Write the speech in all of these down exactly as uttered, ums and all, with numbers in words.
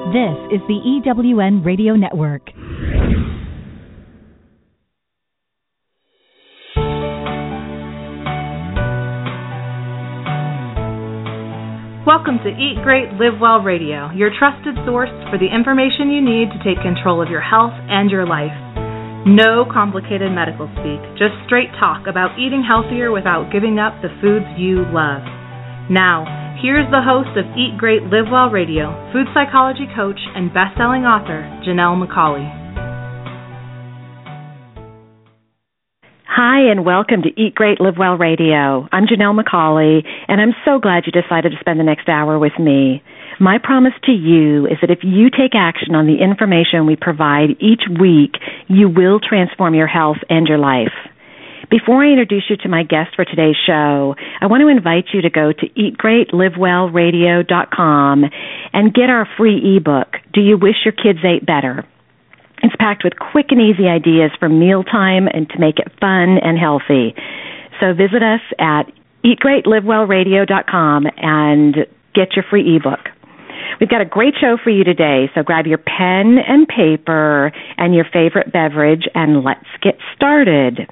This is the E W N Radio Network. Welcome to Eat Great, Live Well Radio, your trusted source for the information you need to take control of your health and your life. No complicated medical speak, just straight talk about eating healthier without giving up the foods you love. Now, here's the host of Eat Great, Live Well Radio, food psychology coach and best-selling author, Janelle McCauley. Hi, and welcome to Eat Great, Live Well Radio. I'm Janelle McCauley, and I'm so glad you decided to spend the next hour with me. My promise to you is that if you take action on the information we provide each week, you will transform your health and your life. Before I introduce you to my guest for today's show, I want to invite you to go to eat great live well radio dot com and get our free ebook, Do You Wish Your Kids Ate Better? It's packed with quick and easy ideas for mealtime and to make it fun and healthy. So visit us at eat great live well radio dot com and get your free ebook. We've got a great show for you today, so grab your pen and paper and your favorite beverage, and let's get started.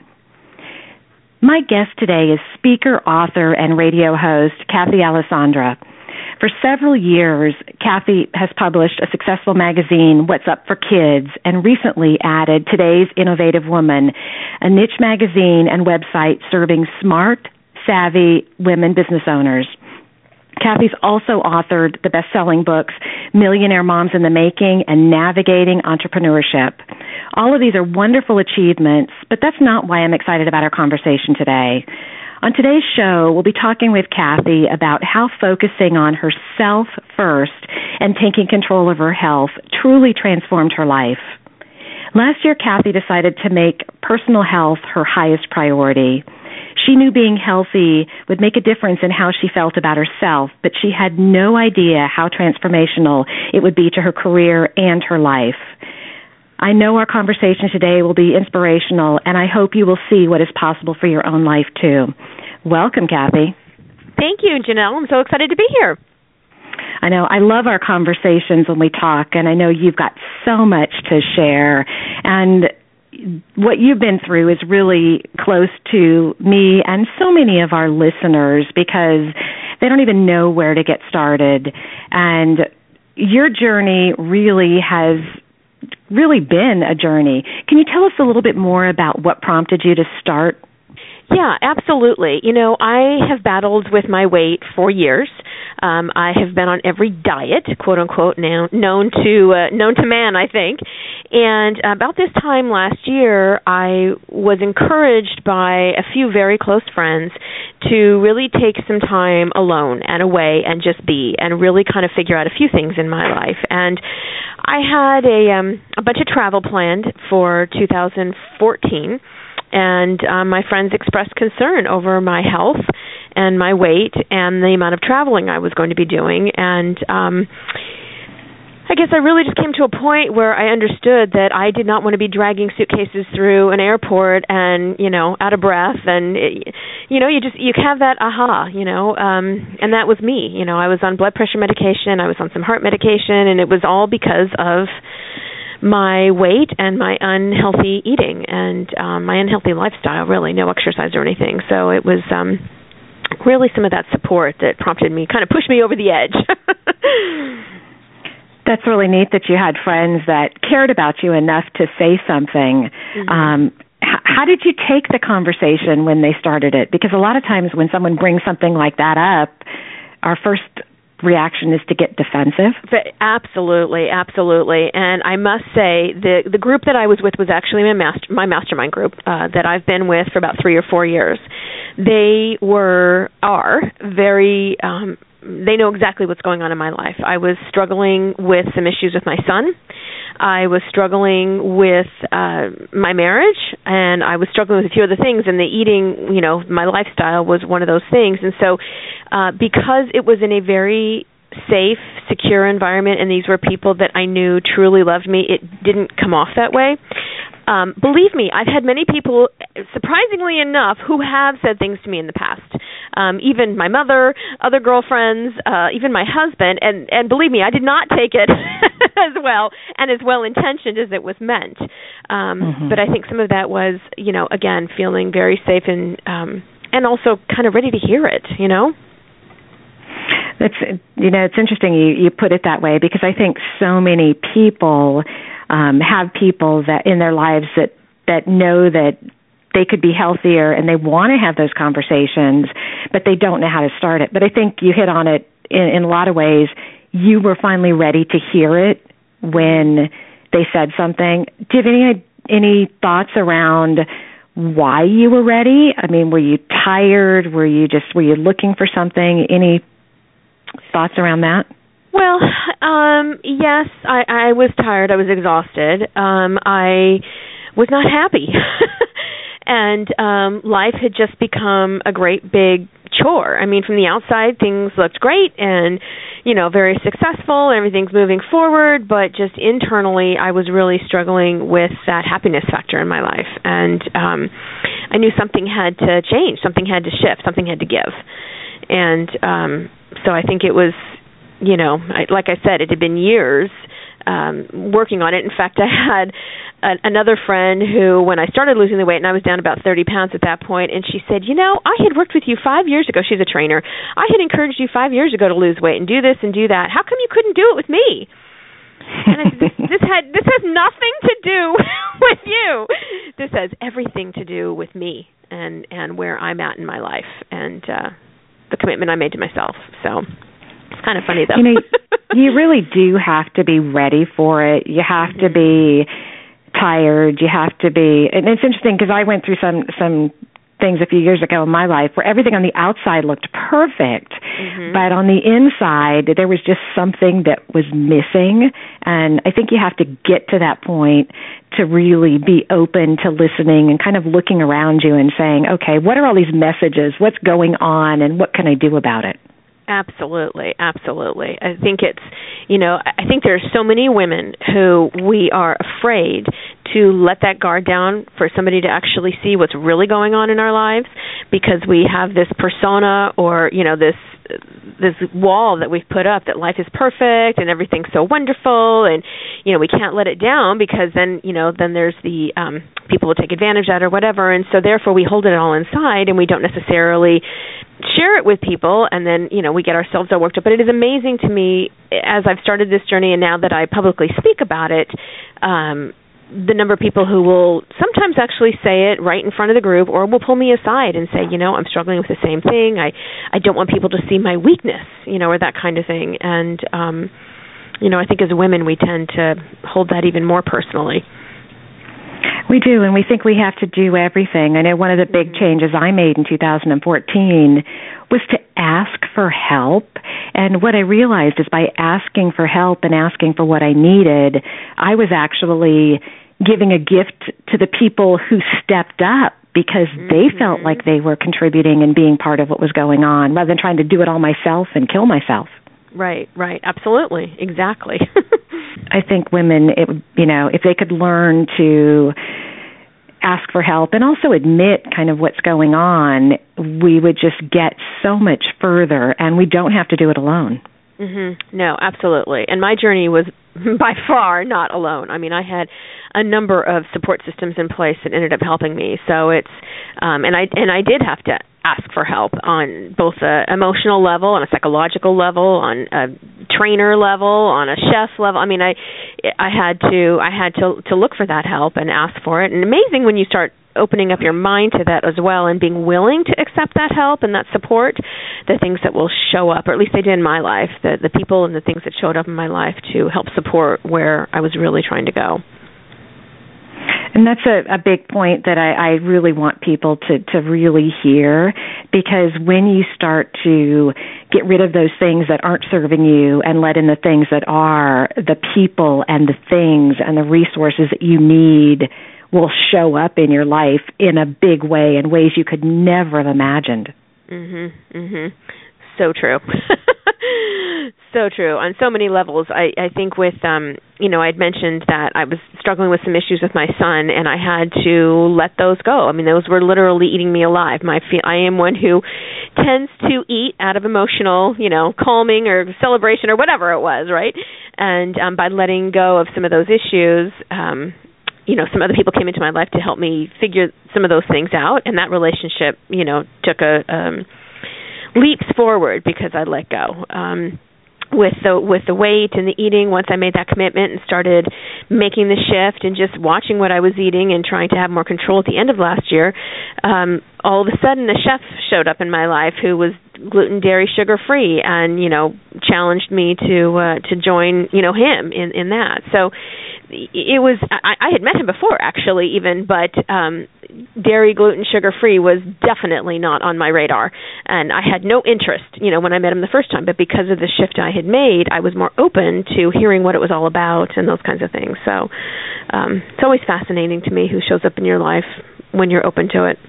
My guest today is speaker, author, and radio host Kathy Alessandra. For several years, Kathy has published a successful magazine, What's Up for Kids, and recently added Today's Innovative Woman, a niche magazine and website serving smart, savvy women business owners. Kathy's also authored the best-selling books Millionaire Moms in the Making and Navigating Entrepreneurship. All of these are wonderful achievements, but that's not why I'm excited about our conversation today. On today's show, we'll be talking with Kathy about how focusing on herself first and taking control of her health truly transformed her life. Last year, Kathy decided to make personal health her highest priority. She knew being healthy would make a difference in how she felt about herself, but she had no idea how transformational it would be to her career and her life. I know our conversation today will be inspirational, and I hope you will see what is possible for your own life, too. Welcome, Kathy. Thank you, Janelle. I'm so excited to be here. I know. I love our conversations when we talk, and I know you've got so much to share. And what you've been through is really close to me and so many of our listeners because they don't even know where to get started. And your journey really has really been a journey. Can you tell us a little bit more about what prompted you to start? Yeah, absolutely. You know, I have battled with my weight for years. Um, I have been on every diet, quote unquote, now, known to uh, known to man, I think. And about this time last year, I was encouraged by a few very close friends to really take some time alone and away and just be and really kind of figure out a few things in my life. And I had a um, a bunch of travel planned for two thousand fourteen. And um, my friends expressed concern over my health and my weight and the amount of traveling I was going to be doing. And um, I guess I really just came to a point where I understood that I did not want to be dragging suitcases through an airport and, you know, out of breath. And, it, you know, you just, you have that aha, you know, um, and that was me. You know, I was on blood pressure medication. I was on some heart medication, and it was all because of my weight and my unhealthy eating and um, my unhealthy lifestyle, really, no exercise or anything. So it was um, really some of that support that prompted me, kind of pushed me over the edge. That's really neat that you had friends that cared about you enough to say something. Mm-hmm. Um, h- how did you take the conversation when they started it? Because a lot of times when someone brings something like that up, our first reaction is to get defensive. But absolutely, absolutely. And I must say, the the group that I was with was actually my master, my mastermind group uh, that I've been with for about three or four years. They were, are very, um, they know exactly what's going on in my life. I was struggling with some issues with my son. I was struggling with uh, my marriage, and I was struggling with a few other things, and the eating, you know, my lifestyle was one of those things. And so uh, because it was in a very safe, secure environment, and these were people that I knew truly loved me, it didn't come off that way. Um, believe me, I've had many people, surprisingly enough, who have said things to me in the past. Um, even my mother, other girlfriends, uh, even my husband, and, and believe me, I did not take it as well, and as well intentioned as it was meant. Um, mm-hmm. But I think some of that was, you know, again, feeling very safe and um, and also kind of ready to hear it, you know. That's, you know, it's interesting you, you put it that way, because I think so many people um, have people that in their lives that, that know that they could be healthier and they want to have those conversations, but they don't know how to start it. But I think you hit on it in, in a lot of ways. You were finally ready to hear it when they said something. Do you have any, any thoughts around why you were ready? I mean, were you tired? Were you just, were you looking for something? Any thoughts around that? Well, um, yes, I, I was tired. I was exhausted. Um, I was not happy. And um, life had just become a great big chore. I mean, from the outside, things looked great and, you know, very successful. Everything's moving forward. But just internally, I was really struggling with that happiness factor in my life. And um, I knew something had to change. Something had to shift. Something had to give. And um, so I think it was, you know, I, like I said, it had been years um, working on it. In fact, I had a, another friend who, when I started losing the weight, and I was down about thirty pounds at that point, and she said, you know, I had worked with you five years ago. She's a trainer. I had encouraged you five years ago to lose weight and do this and do that. How come you couldn't do it with me? And I said, this, this, had, this has nothing to do with you. This has everything to do with me and, and where I'm at in my life and uh, the commitment I made to myself. So it's kind of funny, though. You know, you really do have to be ready for it. You have mm-hmm. to be tired. You have to be, and it's interesting because I went through some some things a few years ago in my life where everything on the outside looked perfect, mm-hmm. but on the inside there was just something that was missing. And I think you have to get to that point to really be open to listening and kind of looking around you and saying, okay, what are all these messages? What's going on and what can I do about it? Absolutely, absolutely. I think it's, you know, I think there are so many women who we are afraid to let that guard down for somebody to actually see what's really going on in our lives, because we have this persona or, you know, this this wall that we've put up that life is perfect and everything's so wonderful, and, you know, we can't let it down because then, you know, then there's the um, people who take advantage of it or whatever, and so therefore we hold it all inside and we don't necessarily share it with people, and then, you know, we get ourselves all worked up. But it is amazing to me, as I've started this journey and now that I publicly speak about it, um, the number of people who will sometimes actually say it right in front of the group or will pull me aside and say, you know, I'm struggling with the same thing. I, I don't want people to see my weakness, you know, or that kind of thing. And, um, you know, I think as women we tend to hold that even more personally. We do, and we think we have to do everything. I know one of the big changes I made in two thousand fourteen was to ask for help. And what I realized is by asking for help and asking for what I needed, I was actually giving a gift to the people who stepped up because mm-hmm. they felt like they were contributing and being part of what was going on, rather than trying to do it all myself and kill myself. Right, right. Absolutely. Exactly. I think women, it, you know, if they could learn to ask for help and also admit kind of what's going on, we would just get so much further, and we don't have to do it alone. Mm-hmm. No, absolutely. And my journey was by far not alone. I mean, I had a number of support systems in place that ended up helping me. So it's, um, and I and I did have to ask for help on both an emotional level, on a psychological level, on a trainer level, on a chef level. I mean, I I had to I had to to look for that help and ask for it. And amazing when you start opening up your mind to that as well and being willing to accept that help and that support, the things that will show up, or at least they did in my life, the, the people and the things that showed up in my life to help support where I was really trying to go. And that's a, a big point that I, I really want people to, to really hear, because when you start to get rid of those things that aren't serving you and let in the things that are, the people and the things and the resources that you need will show up in your life in a big way, in ways you could never have imagined. Mhm, mhm. So true. So true. On so many levels. I, I think with, um, you know, I'd mentioned that I was struggling with some issues with my son, and I had to let those go. I mean, those were literally eating me alive. My fe- I am one who tends to eat out of emotional, you know, calming or celebration or whatever it was, right? And um, by letting go of some of those issues, um, you know, some other people came into my life to help me figure some of those things out, and that relationship, you know, took a um, leaps forward because I let go. Um, with the with the weight and the eating, once I made that commitment and started making the shift and just watching what I was eating and trying to have more control at the end of last year, um, all of a sudden a chef showed up in my life who was gluten, dairy, sugar free, and you know challenged me to uh, to join you know him in in that. So it was I, I had met him before actually even, but um, dairy, gluten, sugar free was definitely not on my radar, and I had no interest you know when I met him the first time. But because of the shift I had made, I was more open to hearing what it was all about and those kinds of things. So um, it's always fascinating to me who shows up in your life when you're open to it.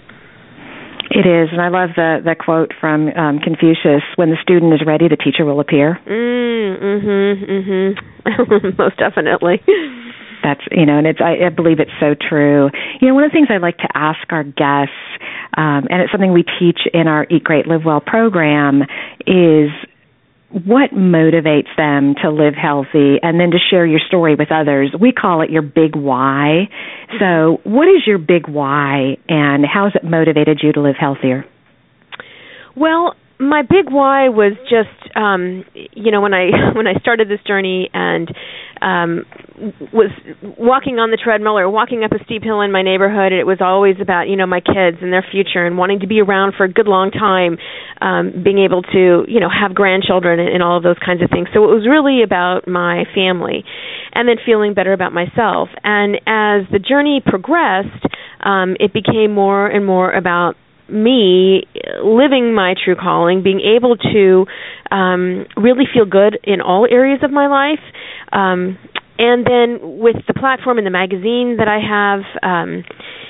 It is, and I love the, the quote from um, Confucius, when the student is ready, the teacher will appear. Mm, mm-hmm, mm-hmm. Most definitely. That's, you know, and it's, I, I believe it's so true. You know, one of the things I like to ask our guests, um, and it's something we teach in our Eat Great, Live Well program, is what motivates them to live healthy, and then to share your story with others. We call it your big why. So what is your big why, and how has it motivated you to live healthier? Well, my big why was just, um, you know, when I when I started this journey and um, was walking on the treadmill or walking up a steep hill in my neighborhood, it was always about, you know, my kids and their future and wanting to be around for a good long time, um, being able to, you know, have grandchildren and, and all of those kinds of things. So it was really about my family and then feeling better about myself. And as the journey progressed, um, it became more and more about me living my true calling, being able to um, really feel good in all areas of my life. Um, and then with the platform and the magazine that I have, um,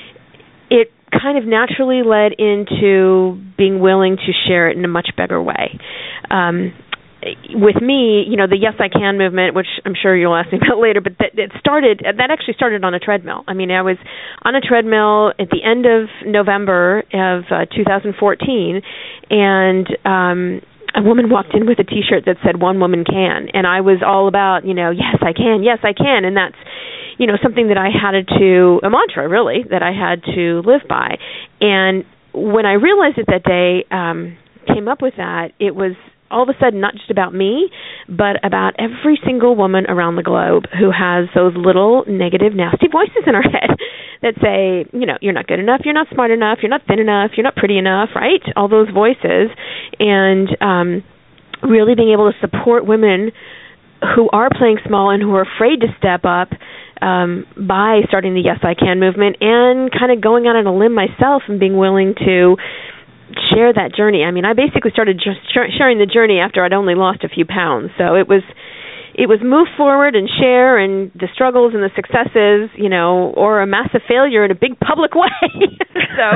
it kind of naturally led into being willing to share it in a much bigger way. Um, with me, you know, the Yes I Can movement, which I'm sure you'll ask me about later, but that it started, that actually started on a treadmill. I mean, I was on a treadmill at the end of November of uh, two thousand fourteen, and um, a woman walked in with a T-shirt that said, "One woman can," and I was all about, you know, yes, I can, yes, I can, and that's, you know, something that I had to, a mantra, really, that I had to live by. And when I realized it that day, um, came up with that, it was all of a sudden not just about me, but about every single woman around the globe who has those little negative, nasty voices in her head that say, you know, you're not good enough, you're not smart enough, you're not thin enough, you're not pretty enough, right? All those voices. And um, really being able to support women who are playing small and who are afraid to step up um, by starting the Yes I Can movement and kind of going out on a limb myself and being willing to share that journey. I mean, I basically started just sharing the journey after I'd only lost a few pounds. So it was it was move forward and share, and the struggles and the successes, you know, or a massive failure in a big public way. so,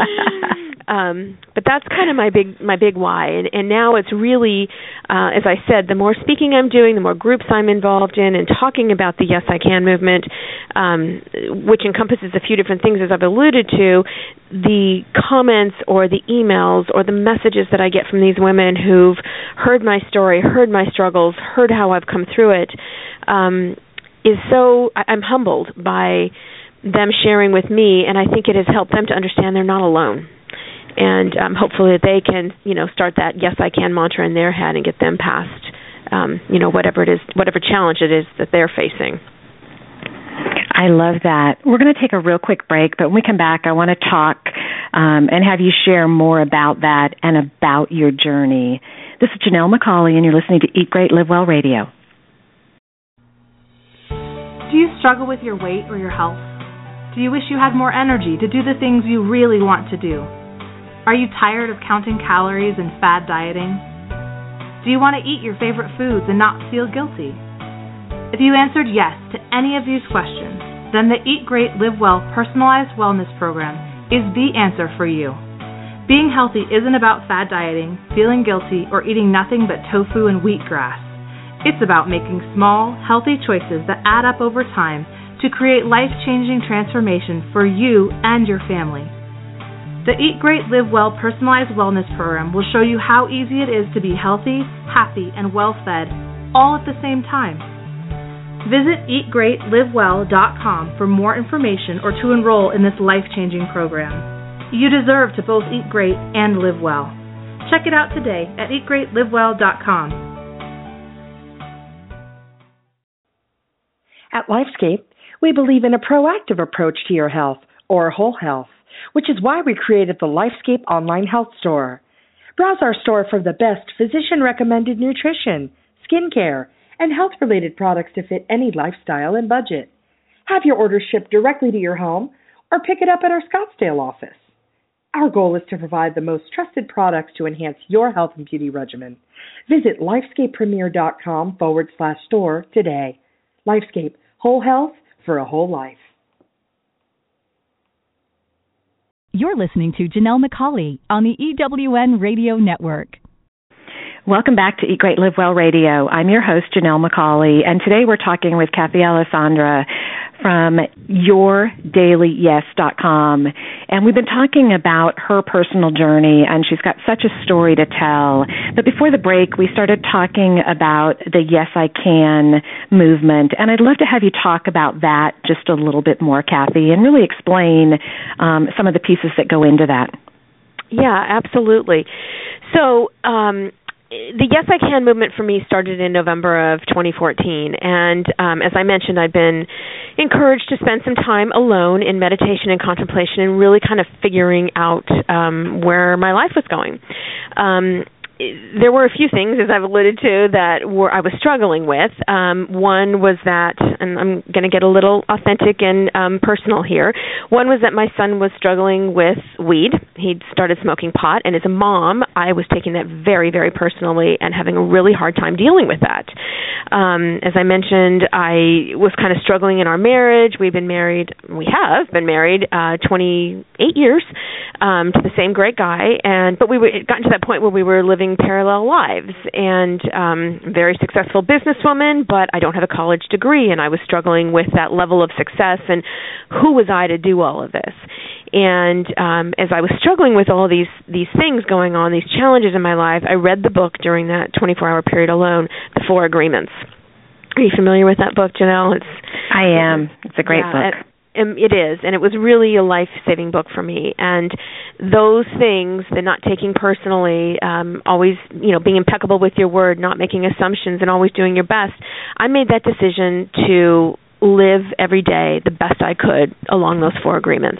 um, but that's kind of my big my big why. And, and now it's really, uh, as I said, the more speaking I'm doing, the more groups I'm involved in, and talking about the Yes I Can movement, um, which encompasses a few different things, as I've alluded to. The comments or the emails or the messages that I get from these women who've heard my story, heard my struggles, heard how I've come through it, um, is so, I'm humbled by them sharing with me, and I think it has helped them to understand they're not alone. And um, hopefully they can, you know, start that Yes I Can mantra in their head and get them past, um, you know, whatever it is, whatever challenge it is that they're facing. I love that. We're going to take a real quick break, but when we come back, I want to talk um, and have you share more about that and about your journey. This is Janelle McCauley, and you're listening to Eat Great, Live Well Radio. Do you struggle with your weight or your health? Do you wish you had more energy to do the things you really want to do? Are you tired of counting calories and fad dieting? Do you want to eat your favorite foods and not feel guilty? If you answered yes to any of these questions, then the Eat Great, Live Well Personalized Wellness Program is the answer for you. Being healthy isn't about fad dieting, feeling guilty, or eating nothing but tofu and wheatgrass. It's about making small, healthy choices that add up over time to create life-changing transformation for you and your family. The Eat Great, Live Well Personalized Wellness Program will show you how easy it is to be healthy, happy, and well-fed all at the same time. Visit eat great live well dot com for more information or to enroll in this life-changing program. You deserve to both eat great and live well. Check it out today at eat great live well dot com. At LifeScape, we believe in a proactive approach to your health, or whole health, which is why we created the LifeScape online health store. Browse our store for the best physician-recommended nutrition, skincare, and health-related products to fit any lifestyle and budget. Have your order shipped directly to your home or pick it up at our Scottsdale office. Our goal is to provide the most trusted products to enhance your health and beauty regimen. Visit lifescapepremier.com forward slash store today. LifeScape, whole health for a whole life. You're listening to Janelle McCauley on the E W N Radio Network. Welcome back to Eat Great, Live Well Radio. I'm your host, Janelle McCauley, and today we're talking with Kathy Alessandra from your daily yes dot com. And we've been talking about her personal journey, and she's got such a story to tell. But before the break, we started talking about the Yes I Can movement, and I'd love to have you talk about that just a little bit more, Kathy, and really explain um, some of the pieces that go into that. Yeah, absolutely. So, um, the Yes I Can movement for me started in November of twenty fourteen, and um, as I mentioned, I'd been encouraged to spend some time alone in meditation and contemplation and really kind of figuring out um, where my life was going. Um, there were a few things, as I've alluded to, that were I was struggling with. Um, one was that, and I'm going to get a little authentic and um, personal here. One was that my son was struggling with weed. He'd started smoking pot, and as a mom, I was taking that very, very personally and having a really hard time dealing with that. Um, as I mentioned, I was kind of struggling in our marriage. We've been married, we have been married uh, twenty-eight years um, to the same great guy, and but we were, it gotten to that point where we were living parallel lives, and um, very successful businesswoman, but I don't have a college degree, and I was struggling with that level of success, and who was I to do all of this? And um, as I was struggling with all these these things going on, these challenges in my life, I read the book during that twenty-four hour period alone, The Four Agreements. Are you familiar with that book, Janelle? It's, I am. It's a great yeah, book. It, It is, and it was really a life-saving book for me. And those things, the not taking personally, um, always, you know, being impeccable with your word, not making assumptions, and always doing your best, I made that decision to live every day the best I could along those four agreements.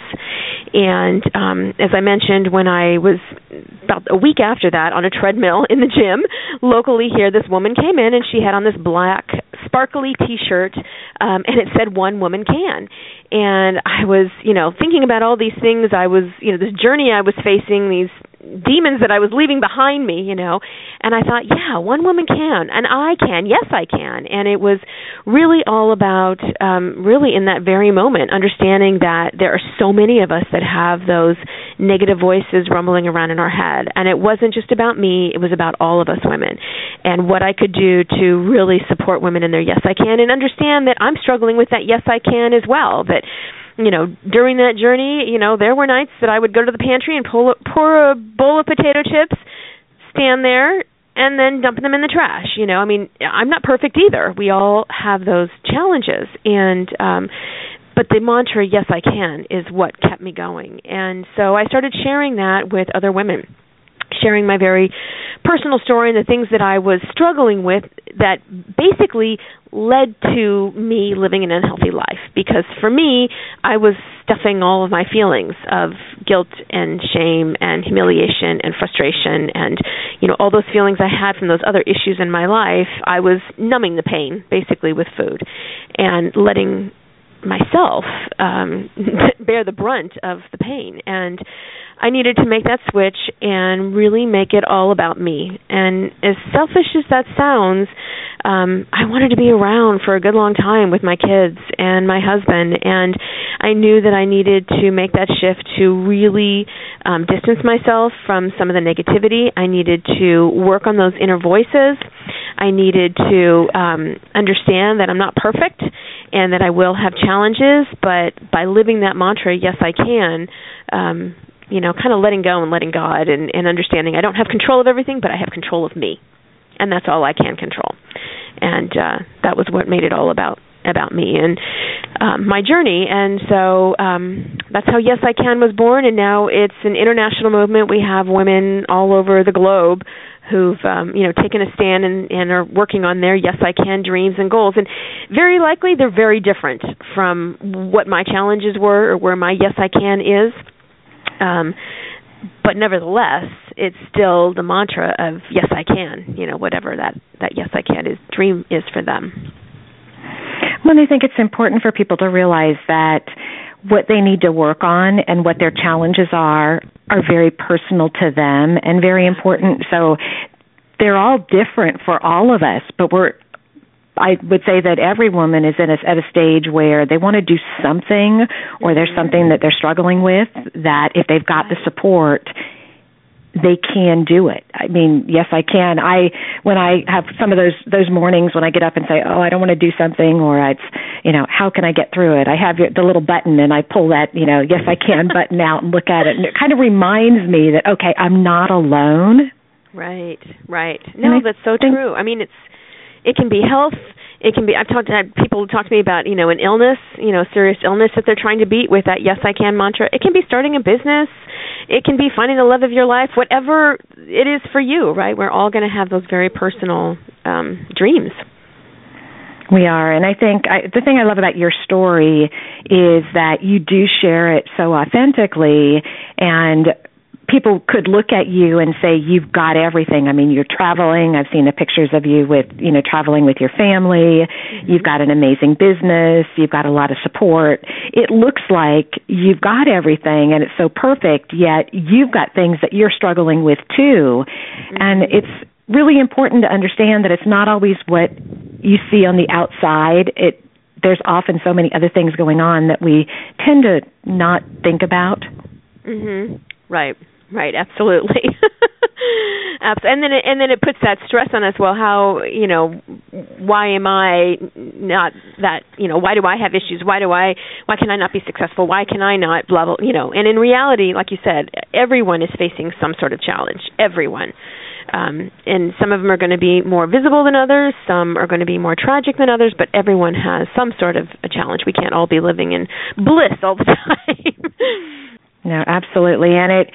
And um, as I mentioned, when I was about a week after that on a treadmill in the gym locally here, this woman came in and she had on this black sparkly T-shirt, um, and it said "One Woman Can." And I was, you know, thinking about all these things I was, you know, this journey I was facing, these demons that I was leaving behind me, you know, and I thought, yeah, one woman can, and I can, yes, I can. And it was really all about, um, really in that very moment, understanding that there are so many of us that have those negative voices rumbling around in our head. And it wasn't just about me, it was about all of us women. And what I could do to really support women in their yes, I can, and understand that I'm struggling with that yes, I can as well, that you know, during that journey, you know, there were nights that I would go to the pantry and pull, pour a bowl of potato chips, stand there, and then dump them in the trash. You know, I mean, I'm not perfect either. We all have those challenges. And, um, but the mantra, yes, I can, is what kept me going. And so I started sharing that with other women, sharing my very personal story and the things that I was struggling with that basically led to me living an unhealthy life. Because for me, I was stuffing all of my feelings of guilt and shame and humiliation and frustration and, you know, all those feelings I had from those other issues in my life. I was numbing the pain, basically, with food and letting myself um, bear the brunt of the pain. And I needed to make that switch and really make it all about me. And as selfish as that sounds, um, I wanted to be around for a good long time with my kids and my husband. And I knew that I needed to make that shift to really um, distance myself from some of the negativity. I needed to work on those inner voices. I needed to um, understand that I'm not perfect and that I will have challenges, but by living that mantra, yes, I can, um, you know, kind of letting go and letting God and, and understanding I don't have control of everything, but I have control of me. And that's all I can control. And uh, that was what made it all about about me and um, my journey. And so um, that's how Yes I Can was born, and now it's an international movement. We have women all over the globe who've um, you know taken a stand and, and are working on their Yes I Can dreams and goals. And very likely they're very different from what my challenges were or where my Yes I Can is. Um, but nevertheless, it's still the mantra of Yes I Can, you know, whatever that, that Yes I Can is, dream is for them. Well, I think it's important for people to realize that what they need to work on and what their challenges are are very personal to them and very important. So they're all different for all of us, but we're I would say that every woman is in a, at a stage where they want to do something, or there's something that they're struggling with, that if they've got the support, they can do it. I mean, yes, I can. I when I have some of those those mornings when I get up and say, oh, I don't want to do something, or it's, you know, how can I get through it? I have the little button and I pull that, you know, Yes, I Can button out and look at it, and it kind of reminds me that, okay, I'm not alone. Right, right. No, that's so true. I mean, it's it can be health. It can be, I've talked to had people talk to me about, you know, an illness, you know, serious illness that they're trying to beat with that Yes I Can mantra. It can be starting a business. It can be finding the love of your life, whatever it is for you, right? We're all going to have those very personal um, dreams. We are, and I think I, the thing I love about your story is that you do share it so authentically, and people could look at you and say, you've got everything. I mean, you're traveling. I've seen the pictures of you with, you know, traveling with your family. Mm-hmm. You've got an amazing business. You've got a lot of support. It looks like you've got everything and it's so perfect, yet you've got things that you're struggling with too. Mm-hmm. And it's really important to understand that it's not always what you see on the outside. It there's often so many other things going on that we tend to not think about. Mm-hmm. Right. Right, absolutely. And then it, and then it puts that stress on us. Well, how, you know, why am I not that, you know, why do I have issues? Why do I, why can I not be successful? Why can I not, blah, blah, you know. And in reality, like you said, everyone is facing some sort of challenge, everyone. Um, and some of them are going to be more visible than others. Some are going to be more tragic than others, but everyone has some sort of a challenge. We can't all be living in bliss all the time. No, absolutely. And it,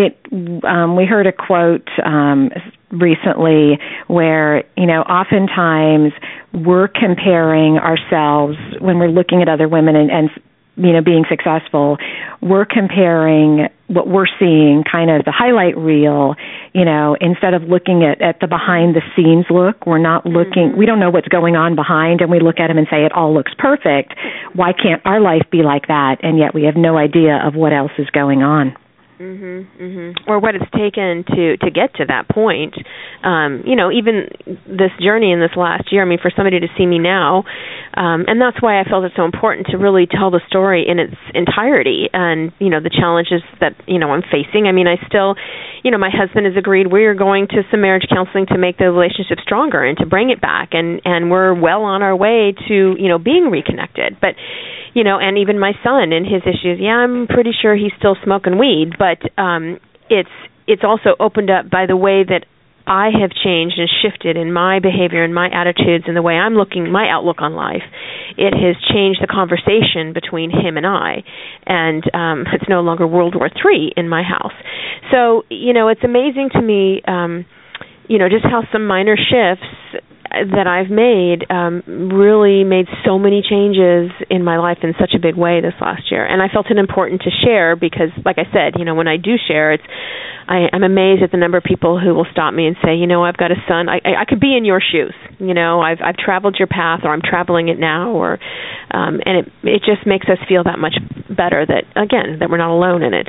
it, um, we heard a quote, um, recently where, you know, oftentimes we're comparing ourselves when we're looking at other women and, and you know, being successful, we're comparing what we're seeing, kind of the highlight reel, you know, instead of looking at, at the behind the scenes look. We're not looking, mm-hmm. we don't know what's going on behind, and we look at them and say it all looks perfect. Why can't our life be like that? And yet we have no idea of what else is going on. Mm-hmm, mm-hmm. Or what it's taken to, to get to that point. Um, you know, even this journey in this last year, I mean, for somebody to see me now, um, and that's why I felt it's so important to really tell the story in its entirety and, you know, the challenges that, you know, I'm facing. I mean, I still, you know, my husband has agreed we're going to some marriage counseling to make the relationship stronger and to bring it back, and, and we're well on our way to, you know, being reconnected. But, you know, and even my son and his issues, yeah, I'm pretty sure he's still smoking weed, but um, it's it's also opened up by the way that I have changed and shifted in my behavior and my attitudes and the way I'm looking, my outlook on life. It has changed the conversation between him and I, and um, it's no longer World War Three in my house. So, you know, it's amazing to me, um, you know, just how some minor shifts that I've made um, really made so many changes in my life in such a big way this last year. And I felt it important to share because, like I said, you know, when I do share, it's I, I'm amazed at the number of people who will stop me and say, you know, I've got a son. I, I, I could be in your shoes. You know, I've I've traveled your path, or I'm traveling it now, or um, and it it just makes us feel that much better that, again, that we're not alone in it.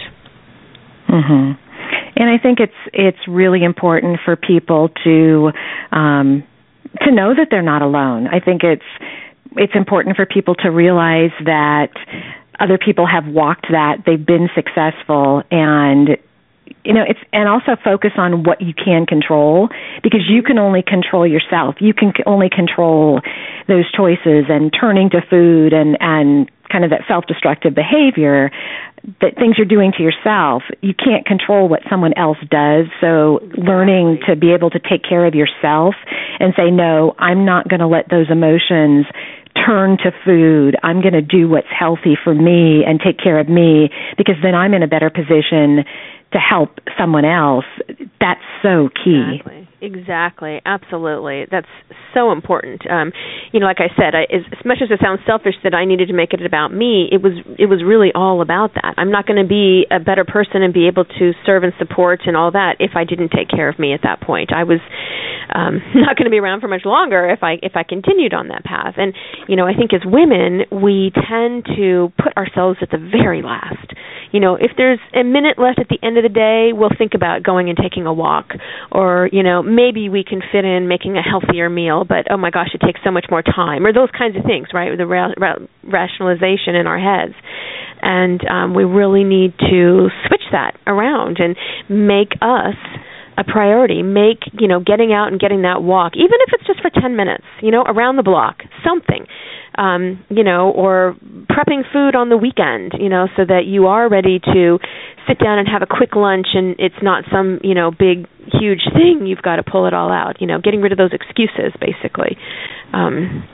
Mm-hmm. And I think it's it's really important for people to um, to know that they're not alone. I think it's it's important for people to realize that other people have walked that, they've been successful, and you know, it's and also focus on what you can control, because you can only control yourself. You can only control those choices and turning to food and and kind of that self-destructive behavior, that things you're doing to yourself. You can't control what someone else does. So learning to be able to take care of yourself and say, no, I'm not going to let those emotions turn to food. I'm going to do what's healthy for me and take care of me, because then I'm in a better position to help someone else. That's so key. Exactly. Exactly. Absolutely. That's so important. Um, you know, like I said, I, as, as much as it sounds selfish that I needed to make it about me, it was it was really all about that. I'm not going to be a better person and be able to serve and support and all that if I didn't take care of me at that point. I was um, not going to be around for much longer if I if I continued on that path. And, you know, I think as women, we tend to put ourselves at the very last. You know, if there's a minute left at the end of the day, we'll think about going and taking a walk, or, you know, maybe we can fit in making a healthier meal, but oh my gosh, it takes so much more time, or those kinds of things, right? The ra- ra- rationalization in our heads. And um, we really need to switch that around and make us a priority. Make, you know, getting out and getting that walk, even if it's just for ten minutes, you know, around the block, something, um, you know, or prepping food on the weekend, you know, so that you are ready to sit down and have a quick lunch and it's not some, you know, big, huge thing. You've got to pull it all out, you know, getting rid of those excuses, basically. Um,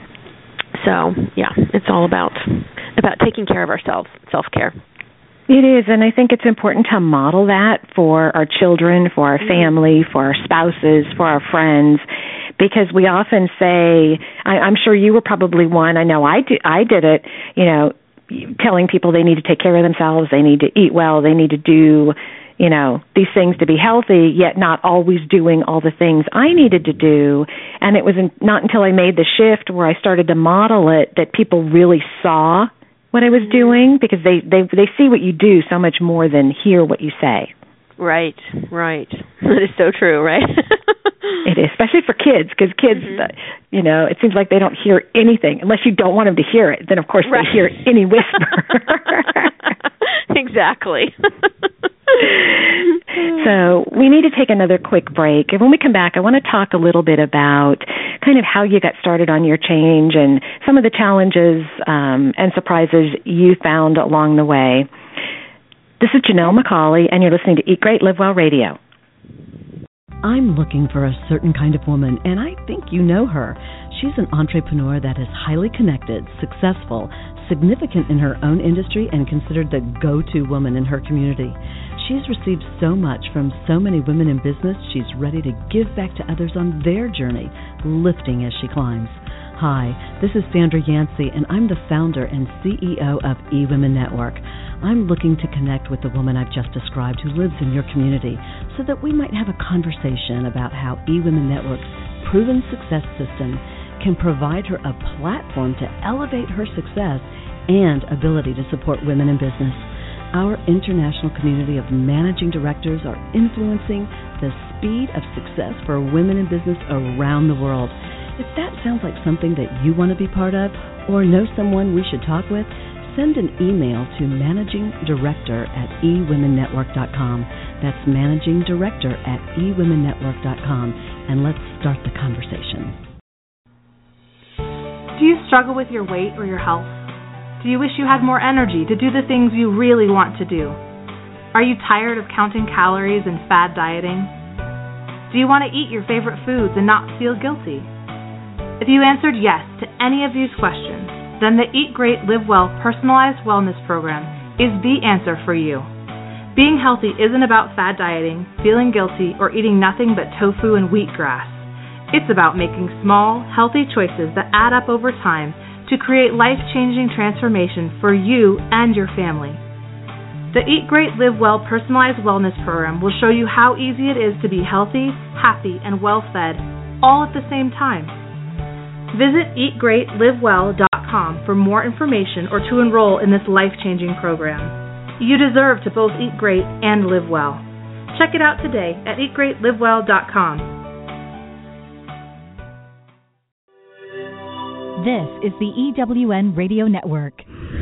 so, yeah, it's all about about taking care of ourselves, self-care. It is, and I think it's important to model that for our children, for our family, for our spouses, for our friends, because we often say, I, I'm sure you were probably one, I know I, do, I did it, you know, telling people they need to take care of themselves, they need to eat well, they need to do, you know, these things to be healthy, yet not always doing all the things I needed to do. And it was in, not until I made the shift where I started to model it that people really saw what I was doing, because they, they, they see what you do so much more than hear what you say. Right, right. That is so true, right? It is, especially for kids, because kids, mm-hmm. uh, you know, it seems like they don't hear anything unless you don't want them to hear it. Then, of course, right. they hear any whisper. Exactly. So we need to take another quick break. And when we come back, I want to talk a little bit about kind of how you got started on your change and some of the challenges um, and surprises you found along the way. This is Janelle McCauley, and you're listening to Eat Great, Live Well Radio. I'm looking for a certain kind of woman, and I think you know her. She's an entrepreneur that is highly connected, successful, significant in her own industry, and considered the go-to woman in her community. She's received so much from so many women in business, she's ready to give back to others on their journey, lifting as she climbs. Hi, this is Sandra Yancey, and I'm the founder and C E O of eWomen Network. I'm looking to connect with the woman I've just described who lives in your community so that we might have a conversation about how eWomen Network's proven success system can provide her a platform to elevate her success and ability to support women in business. Our international community of managing directors are influencing the speed of success for women in business around the world. If that sounds like something that you want to be part of or know someone we should talk with, send an email to managing director at e women network dot com. That's managing director at e women network dot com, and let's start the conversation. Do you struggle with your weight or your health? Do you wish you had more energy to do the things you really want to do? Are you tired of counting calories and fad dieting? Do you want to eat your favorite foods and not feel guilty? If you answered yes to any of these questions, then the Eat Great, Live Well Personalized Wellness Program is the answer for you. Being healthy isn't about fad dieting, feeling guilty, or eating nothing but tofu and wheatgrass. It's about making small, healthy choices that add up over time to create life-changing transformation for you and your family. The Eat Great, Live Well Personalized Wellness Program will show you how easy it is to be healthy, happy, and well-fed all at the same time. Visit eat great live well dot com for more information or to enroll in this life-changing program. You deserve to both eat great and live well. Check it out today at eat great live well dot com. This is the E W N Radio Network.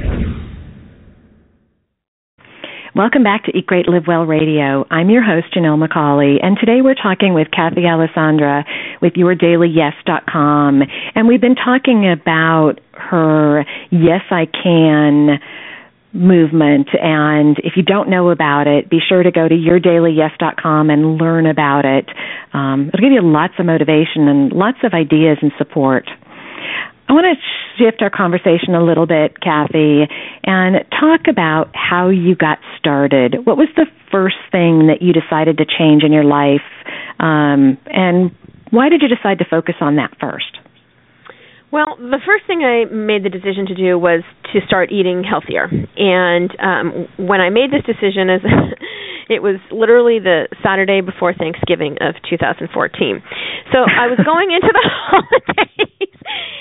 Welcome back to Eat Great, Live Well Radio. I'm your host, Janelle McCauley, and today we're talking with Kathy Alessandra with your daily yes dot com, and we've been talking about her Yes I Can movement, and if you don't know about it, be sure to go to your daily yes dot com and learn about it. Um, it'll give you lots of motivation and lots of ideas and support. I want to shift our conversation a little bit, Kathy, and talk about how you got started. What was the first thing that you decided to change in your life, um, and why did you decide to focus on that first? Well, the first thing I made the decision to do was to start eating healthier. And um, when I made this decision, as it was literally the Saturday before Thanksgiving of two thousand fourteen. So I was going into the holidays,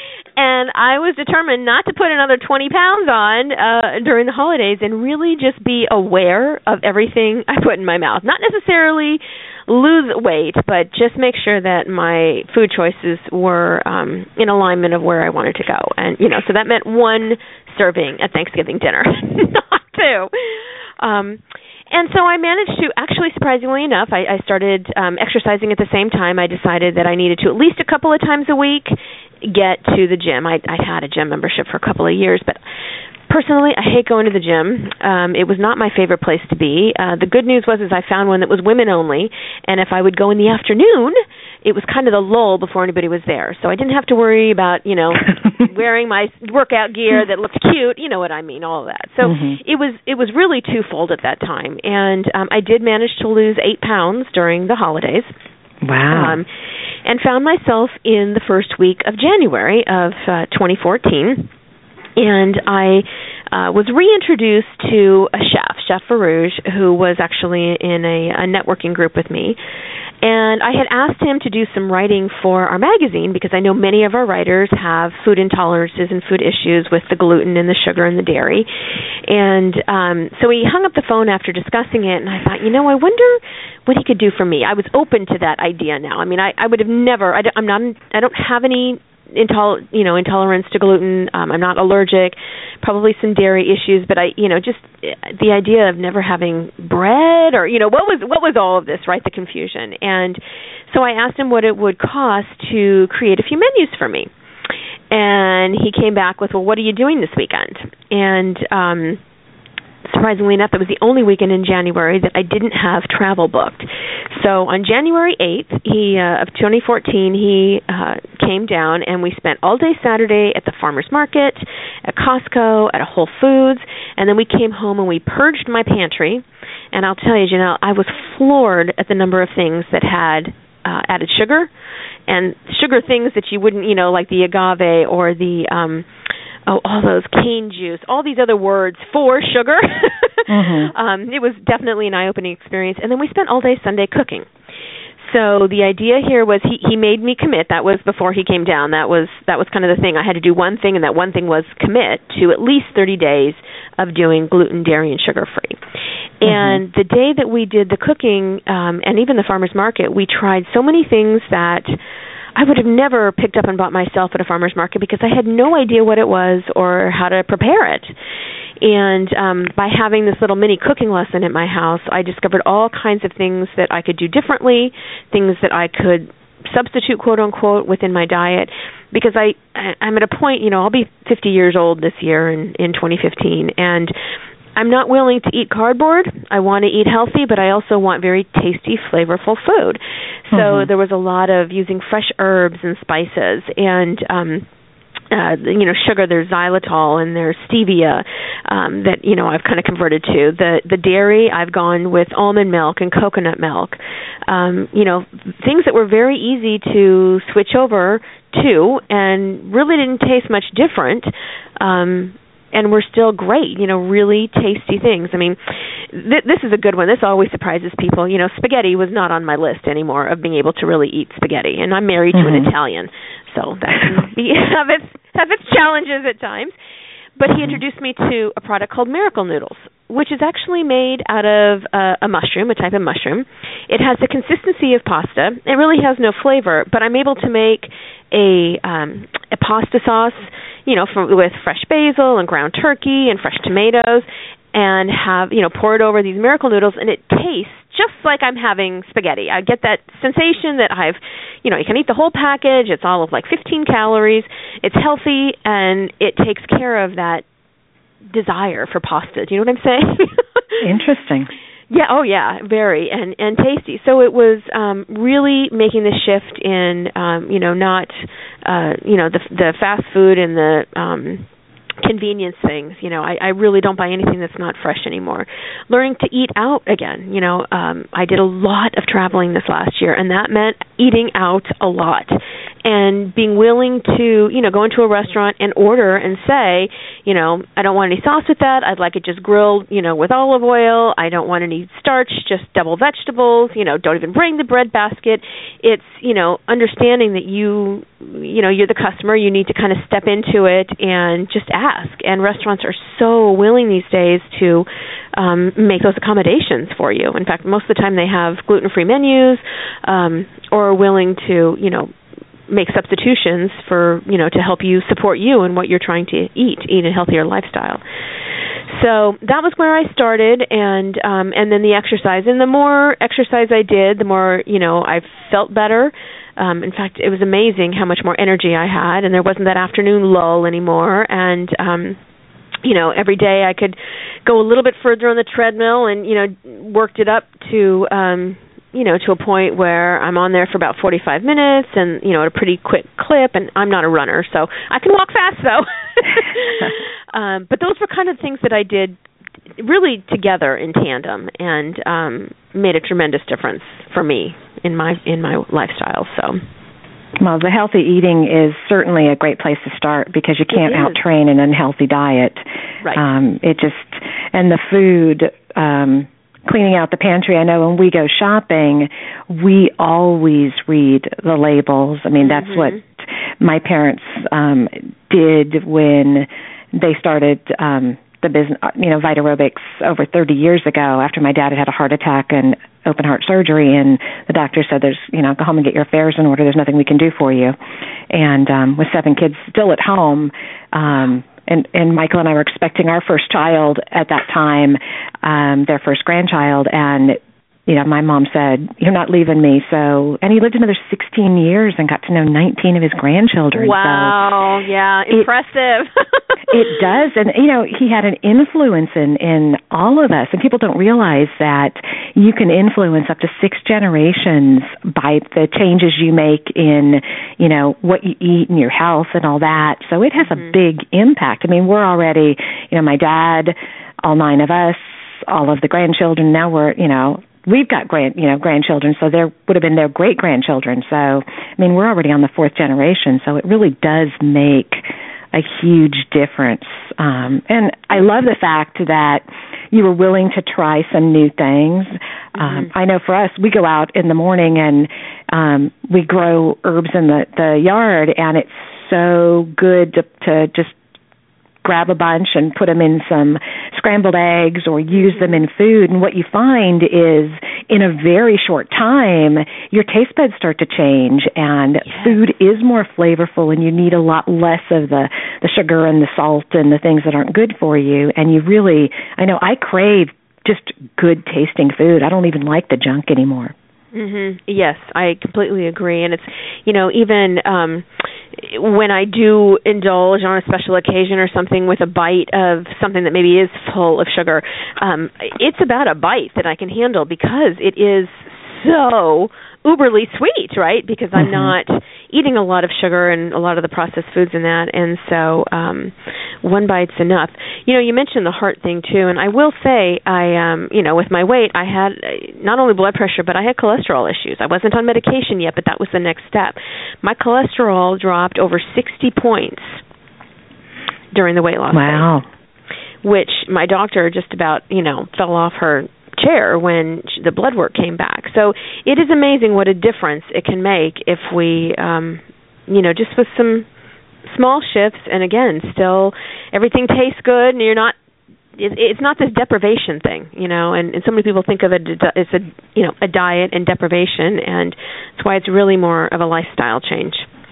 and I was determined not to put another twenty pounds on uh, during the holidays and really just be aware of everything I put in my mouth. Not necessarily lose weight, but just make sure that my food choices were um, in alignment of where I wanted to go. And, you know, so that meant one serving at Thanksgiving dinner, not two. Um, and so I managed to, actually, surprisingly enough, I, I started um, exercising at the same time. I decided that I needed to at least a couple of times a week get to the gym. I, I had a gym membership for a couple of years, but personally, I hate going to the gym. Um, it was not my favorite place to be. Uh, the good news was is I found one that was women only, and if I would go in the afternoon, it was kind of the lull before anybody was there. So I didn't have to worry about, you know, wearing my workout gear that looked cute, you know what I mean, all of that. So mm-hmm. it was it was really twofold at that time. And um, I did manage to lose eight pounds during the holidays. Wow. Um, and found myself in the first week of January of uh, twenty fourteen. And I uh, was reintroduced to a chef, Chef Farouge, who was actually in a, a networking group with me. And I had asked him to do some writing for our magazine because I know many of our writers have food intolerances and food issues with the gluten and the sugar and the dairy. And um, so he hung up the phone after discussing it, and I thought, you know, I wonder what he could do for me. I was open to that idea now. I mean, I, I would have never, I, I'm not, I don't have any Intol- you know, intolerance to gluten. Um, I'm not allergic. Probably some dairy issues, but I, you know, just the idea of never having bread, or you know, what was what was all of this, right? The confusion. And so I asked him what it would cost to create a few menus for me, and he came back with, "Well, what are you doing this weekend?" And um, surprisingly enough, that was the only weekend in January that I didn't have travel booked. So on January eighth he, uh, of twenty fourteen, he uh, came down, and we spent all day Saturday at the farmer's market, at Costco, at a Whole Foods, and then we came home and we purged my pantry. And I'll tell you, Janelle, I was floored at the number of things that had uh, added sugar, and sugar things that you wouldn't, you know, like the agave or the... Um, Oh, all those cane juice, all these other words for sugar. mm-hmm. um, it was definitely an eye-opening experience. And then we spent all day Sunday cooking. So the idea here was he, he made me commit. That was before he came down. That was that was kind of the thing. I had to do one thing, and that one thing was commit to at least thirty days of doing gluten, dairy, and sugar-free. Mm-hmm. And the day that we did the cooking, um, and even the farmer's market, we tried so many things that I would have never picked up and bought myself at a farmer's market because I had no idea what it was or how to prepare it. And um, by having this little mini cooking lesson at my house, I discovered all kinds of things that I could do differently, things that I could substitute, quote unquote, within my diet. Because I, I'm at a point, you know, I'll be fifty years old this year in, in twenty fifteen, and I'm not willing to eat cardboard. I want to eat healthy, but I also want very tasty, flavorful food. So mm-hmm. there was a lot of using fresh herbs and spices, and um, uh, you know, sugar. There's xylitol and there's stevia um, that you know I've kind of converted to. The the dairy, I've gone with almond milk and coconut milk. Um, you know, things that were very easy to switch over to, and really didn't taste much different. Um, And we're still great, you know, really tasty things. I mean, th- this is a good one. This always surprises people. You know, spaghetti was not on my list anymore of being able to really eat spaghetti. And I'm married mm-hmm. to an Italian, so that can be, have, its, have its challenges at times. But he introduced me to a product called Miracle Noodles, which is actually made out of uh, a mushroom, a type of mushroom. It has the consistency of pasta. It really has no flavor, but I'm able to make a um, a pasta sauce, you know, for, with fresh basil and ground turkey and fresh tomatoes, and have, you know, pour it over these Miracle Noodles, and it tastes just like I'm having spaghetti. I get that sensation that I've, you know, you can eat the whole package. It's all of like fifteen calories. It's healthy, and it takes care of that desire for pasta. Do you know what I'm saying? Interesting. Yeah, oh yeah, very, and and tasty. So it was um, really making the shift in, um, you know, not, uh, you know, the the fast food and the um, convenience things. You know, I, I really don't buy anything that's not fresh anymore. Learning to eat out again. You know, um, I did a lot of traveling this last year, and that meant eating out a lot. And being willing to, you know, go into a restaurant and order and say, you know, I don't want any sauce with that. I'd like it just grilled, you know, with olive oil. I don't want any starch, just double vegetables. You know, don't even bring the bread basket. It's, you know, understanding that you, you know, you're the customer. You need to kind of step into it and just ask. And restaurants are so willing these days to um, make those accommodations for you. In fact, most of the time they have gluten-free menus um, or are willing to, you know, make substitutions for, you know, to help you support you in what you're trying to eat, eat a healthier lifestyle. So that was where I started, and um, and then the exercise. And the more exercise I did, the more, you know, I felt better. Um, in fact, it was amazing how much more energy I had, and there wasn't that afternoon lull anymore. And um, you know, every day I could go a little bit further on the treadmill, and you know, worked it up to. Um, you know, to a point where I'm on there for about forty-five minutes and, you know, at a pretty quick clip, and I'm not a runner, so I can walk fast, though. um, but those were kind of things that I did really together in tandem and um, made a tremendous difference for me in my in my lifestyle, so... Well, the healthy eating is certainly a great place to start because you can't out-train an unhealthy diet. Right. Um, it just... And the food... Um, cleaning out the pantry, I know when we go shopping, we always read the labels. I mean, that's mm-hmm. what my parents um, did when they started um, the business, you know, Vitarobics over thirty years ago after my dad had had a heart attack and open heart surgery, and the doctor said, there's, you know, go home and get your affairs in order. There's nothing we can do for you. And um, with seven kids still at home, um, And, and Michael and I were expecting our first child at that time, um, their first grandchild, and, you know, my mom said, you're not leaving me, so, and he lived another sixteen years and got to know nineteen of his grandchildren. Wow, so yeah, impressive. It, it does, and, you know, he had an influence in, in all of us, and people don't realize that you can influence up to six generations by the changes you make in, you know, what you eat and your health and all that, so it has mm-hmm. a big impact. I mean, we're already, you know, my dad, all nine of us, all of the grandchildren, now we're, you know, we've got grand, you know, grandchildren, so there would have been their great-grandchildren. So, I mean, we're already on the fourth generation, so it really does make a huge difference. Um, and I love the fact that you were willing to try some new things. Mm-hmm. Um, I know for us, we go out in the morning and um, we grow herbs in the, the yard, and it's so good to, to just grab a bunch and put them in some scrambled eggs or use them in food. And what you find is in a very short time, your taste buds start to change, and yes. food is more flavorful, and you need a lot less of the, the sugar and the salt and the things that aren't good for you. And you really, I know I crave just good tasting food. I don't even like the junk anymore. Mm-hmm. Yes, I completely agree. And it's, you know, even um, when I do indulge on a special occasion or something with a bite of something that maybe is full of sugar, um, it's about a bite that I can handle because it is so uberly sweet, right? Because I'm mm-hmm. not eating a lot of sugar and a lot of the processed foods in that, and so um, one bite's enough. You know, you mentioned the heart thing too, and I will say, I, um, you know, with my weight, I had not only blood pressure, but I had cholesterol issues. I wasn't on medication yet, but that was the next step. My cholesterol dropped over sixty points during the weight loss Wow. phase, which my doctor just about, you know, fell off her chair when the blood work came back. So it is amazing what a difference it can make if we, um, you know, just with some small shifts, and again, still everything tastes good, and you're not, it, it's not this deprivation thing, you know, and, and so many people think of it as a, you know, a diet and deprivation, and that's why it's really more of a lifestyle change.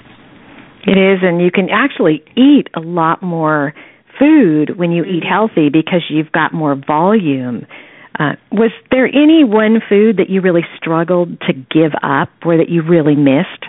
It is, and you can actually eat a lot more food when you eat healthy because you've got more volume. Uh, was there any one food that you really struggled to give up or that you really missed?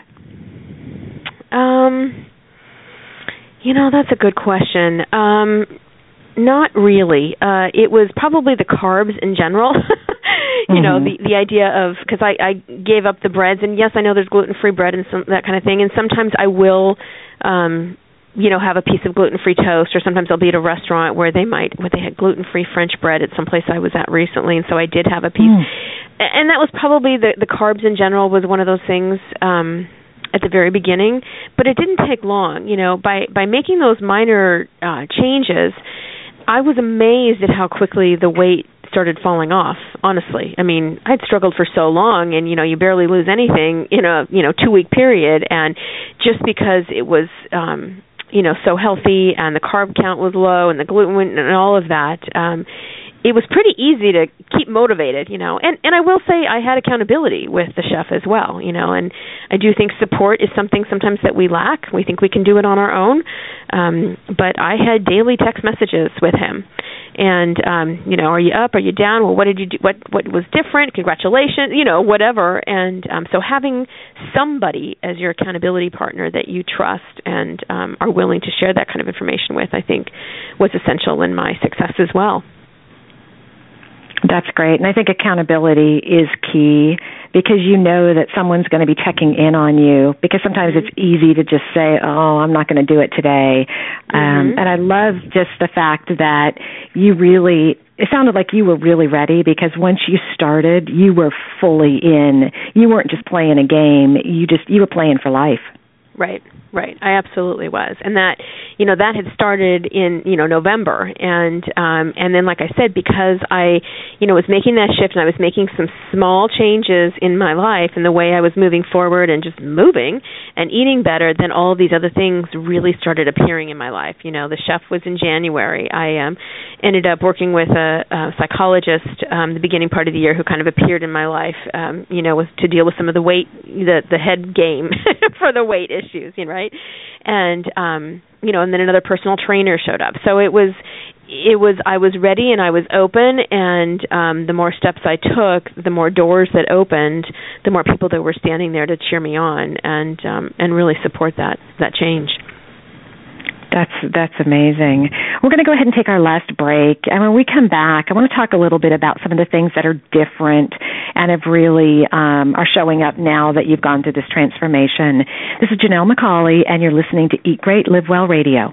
Um, you know, that's a good question. Um, not really. Uh, it was probably the carbs in general. you know, the the idea of, because I, I gave up the breads, and yes, I know there's gluten-free bread and some that kind of thing, and sometimes I will, um, you know, have a piece of gluten-free toast, or sometimes I'll be at a restaurant where they might, where they had gluten-free French bread at some place I was at recently, and so I did have a piece. Mm. And that was probably the, the carbs in general was one of those things um, at the very beginning, but it didn't take long. You know, by, by making those minor uh, changes, I was amazed at how quickly the weight started falling off, honestly. I mean, I'd struggled for so long, and, you know, you barely lose anything in a, you know, two-week period, and just because it was, um, you know, so healthy, and the carb count was low, and the gluten and all of that, um, it was pretty easy to keep motivated, you know. And, and I will say I had accountability with the chef as well, you know, and I do think support is something sometimes that we lack. We think we can do it on our own. Um, but I had daily text messages with him. And, um, you know, are you up? Are you down? Well, what did you do? What, what was different? Congratulations, you know, whatever. And um, so having somebody as your accountability partner that you trust and um, are willing to share that kind of information with, I think, was essential in my success as well. That's great. And I think accountability is key, because you know that someone's going to be checking in on you, because sometimes it's easy to just say, oh, I'm not going to do it today. Mm-hmm. Um, and I love just the fact that you really, it sounded like you were really ready, because once you started, you were fully in. You weren't just playing a game. You just, you were playing for life. Right, right. I absolutely was. And that, you know, that had started in, you know, November. And um, and then, like I said, because I, you know, was making that shift, and I was making some small changes in my life and the way I was moving forward and just moving and eating better, then all of these other things really started appearing in my life. You know, the chef was in January. I um, ended up working with a, a psychologist um, the beginning part of the year who kind of appeared in my life, um, you know, was to deal with some of the weight, the, the head game for the weight issue. Issues, you know, right? And um, you know, and then another personal trainer showed up. So it was, it was, I was ready and I was open. And um, the more steps I took, the more doors that opened, the more people that were standing there to cheer me on and um, and really support that that change. That's that's amazing. We're going to go ahead and take our last break. And when we come back, I want to talk a little bit about some of the things that are different and have really um, are showing up now that you've gone through this transformation. This is Janelle McCauley, and you're listening to Eat Great, Live Well Radio.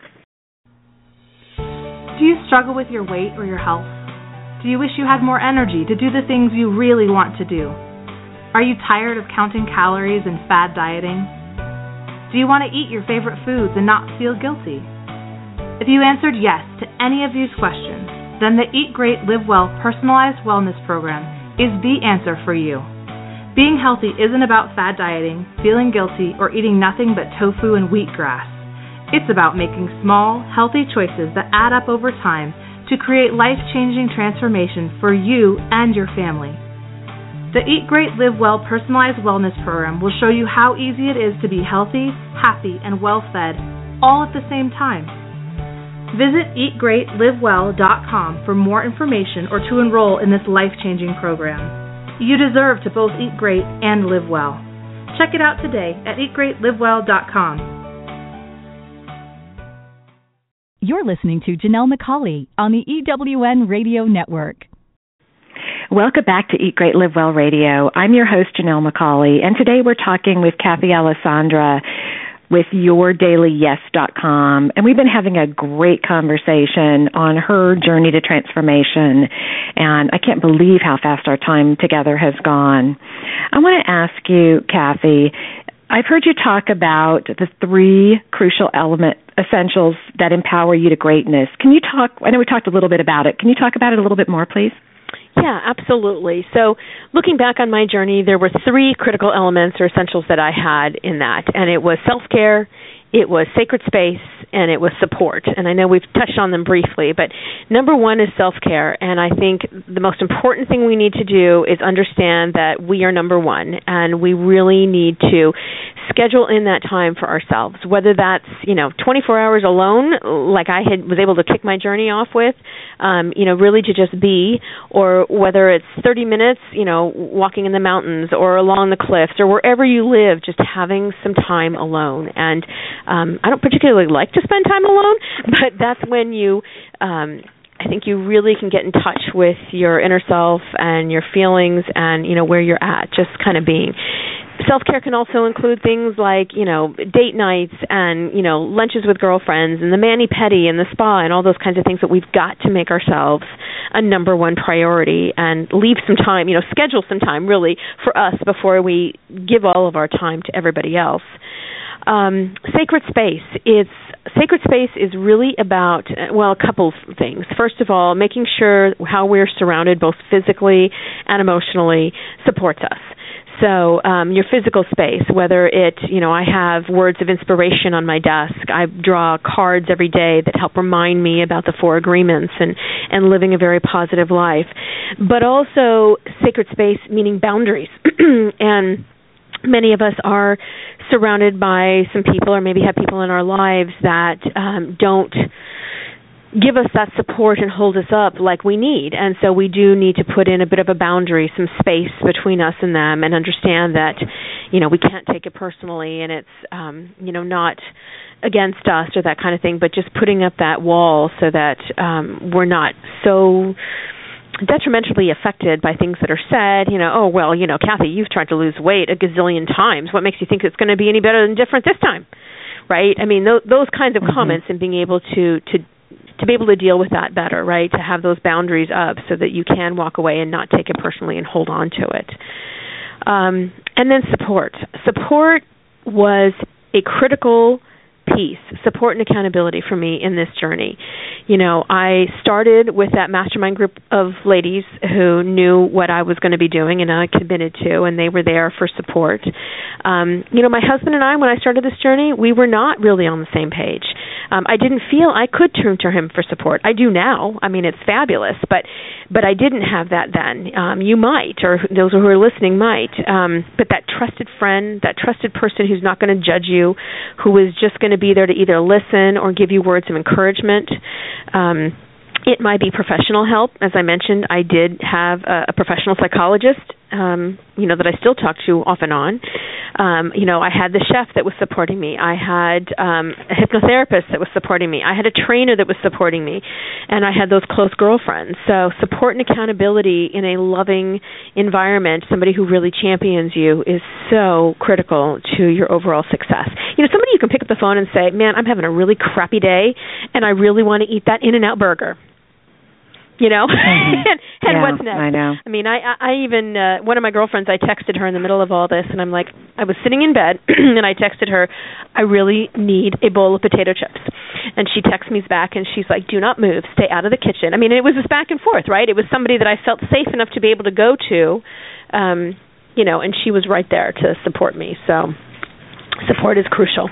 Do you struggle with your weight or your health? Do you wish you had more energy to do the things you really want to do? Are you tired of counting calories and fad dieting? Do you want to eat your favorite foods and not feel guilty? If you answered yes to any of these questions, then the Eat Great, Live Well Personalized Wellness Program is the answer for you. Being healthy isn't about fad dieting, feeling guilty, or eating nothing but tofu and wheatgrass. It's about making small, healthy choices that add up over time to create life-changing transformation for you and your family. The Eat Great, Live Well Personalized Wellness Program will show you how easy it is to be healthy, happy, and well-fed, all at the same time. Visit eat great live well dot com for more information or to enroll in this life-changing program. You deserve to both eat great and live well. Check it out today at eat great live well dot com. You're listening to Janelle McCauley on the E W N Radio Network. Welcome back to Eat Great, Live Well Radio. I'm your host, Janelle McCauley, and today we're talking with Kathy Alessandra with your daily yes dot com, and we've been having a great conversation on her journey to transformation, and I can't believe how fast our time together has gone. I want to ask you, Kathy, I've heard you talk about the three crucial element essentials that empower you to greatness. Can you talk, I know we talked a little bit about it, can you talk about it a little bit more, please? Yeah, absolutely. So looking back on my journey, there were three critical elements or essentials that I had in that, and it was self-care, it was sacred space, and it was support. And I know we've touched on them briefly, but number one is self-care, and I think the most important thing we need to do is understand that we are number one, and we really need to schedule in that time for ourselves, whether that's, you know, twenty-four hours alone, like I had was able to kick my journey off with, um, you know, really to just be, or whether it's thirty minutes, you know, walking in the mountains or along the cliffs or wherever you live, just having some time alone. And um, I don't particularly like to spend time alone, but that's when you um, I think you really can get in touch with your inner self and your feelings and, you know, where you're at, just kind of being. Self-care can also include things like, you know, date nights and, you know, lunches with girlfriends and the mani-pedi and the spa and all those kinds of things that we've got to make ourselves a number one priority and leave some time, you know, schedule some time really for us before we give all of our time to everybody else. Um, sacred space. It's sacred space is really about, well, a couple of things. First of all, making sure how we're surrounded both physically and emotionally supports us. So um, your physical space, whether it, you know, I have words of inspiration on my desk. I draw cards every day that help remind me about the four agreements and, and living a very positive life. But also sacred space, meaning boundaries. And many of us are surrounded by some people or maybe have people in our lives that um, don't give us that support and hold us up like we need. And so we do need to put in a bit of a boundary, some space between us and them, and understand that, you know, we can't take it personally and it's, um, you know, not against us or that kind of thing, but just putting up that wall so that um, we're not so detrimentally affected by things that are said. You know, oh, well, you know, Kathy, you've tried to lose weight a gazillion times. What makes you think it's going to be any better than different this time? Right? I mean, th- those kinds of mm-hmm. comments and being able to, to to be able to deal with that better, right? To have those boundaries up so that you can walk away and not take it personally and hold on to it. Um, and then support. Support was a critical piece, support and accountability for me in this journey. You know, I started with that mastermind group of ladies who knew what I was going to be doing and I committed to, and they were there for support. Um, you know, my husband and I, when I started this journey, we were not really on the same page. Um, I didn't feel I could turn to him for support. I do now. I mean, it's fabulous, but but I didn't have that then. Um, you might, or those who are listening might. Um, but that trusted friend, that trusted person who's not going to judge you, who is just going to be there to either listen or give you words of encouragement. Um, it might be professional help. As I mentioned, I did have a, a professional psychologist, um, you know, that I still talk to off and on. Um, you know, I had the chef that was supporting me. I had um, a hypnotherapist that was supporting me. I had a trainer that was supporting me. And I had those close girlfriends. So support and accountability in a loving environment, somebody who really champions you, is so critical to your overall success. You know, somebody you can pick up the phone and say, man, I'm having a really crappy day, and I really want to eat that In-N-Out burger. You know, mm-hmm. and, and yeah, what's next? I know. I mean, I, I even, uh, one of my girlfriends, I texted her in the middle of all this, and I'm like, I was sitting in bed, and I texted her, I really need a bowl of potato chips. And she texts me back, and she's like, do not move, stay out of the kitchen. I mean, it was this back and forth, right? It was somebody that I felt safe enough to be able to go to, um, you know, and she was right there to support me. So support is crucial.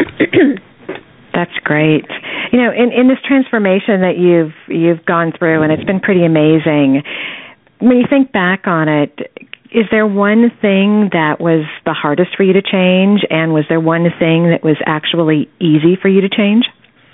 That's great. You know, in, in this transformation that you've you've gone through, and it's been pretty amazing, when you think back on it, is there one thing that was the hardest for you to change, and was there one thing that was actually easy for you to change?